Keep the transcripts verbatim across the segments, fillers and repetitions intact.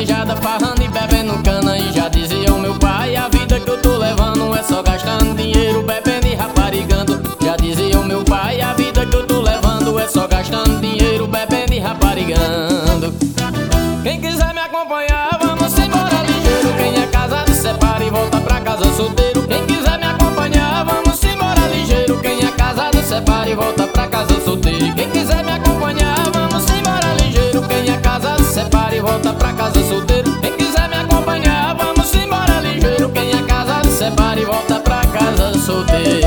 vaquejada, farrando e bebendo cana. E já dizia o meu pai, a vida que eu tô levando é só gastando dinheiro, bebendo e raparigando. Já dizia o meu pai, a vida que eu tô levando é só gastando dinheiro, bebendo e raparigando. Quem quiser me acompanhar, vamos embora ligeiro. Quem é casado separa e volta pra casa solteiro. Quem quiser me acompanhar, vamos embora ligeiro. Quem é casado separa e volta pra casa solteiro. Quem quiser me acompanhar, vamos embora ligeiro. Quem é casado separa e volta pra casa solteiro. Quem quiser me acompanhar, vamos embora ligeiro. Quem é casado separa e volta pra casa solteiro.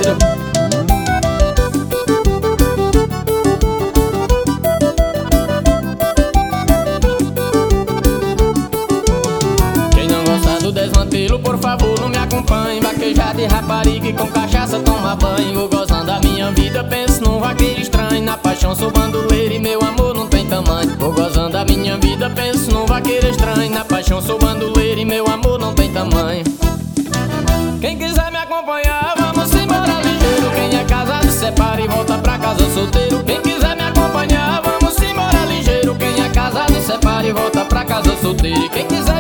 Desmantelo, por favor, não me acompanhe. Vaquejada e rapariga e com cachaça toma banho. Vou gozando da minha vida, penso num vaqueiro estranho. Na paixão sou bandoleiro e meu amor não tem tamanho. Vou gozando da minha vida, penso num vaqueiro estranho. Na paixão sou bandoleiro e meu amor não tem tamanho. Quem quiser me acompanhar, vamos embora ligeiro. Quem é casado separa e volta pra casa solteiro. Quem quiser me acompanhar, vamos embora ligeiro. Quem é casado separa e volta pra casa solteiro. Quem quiser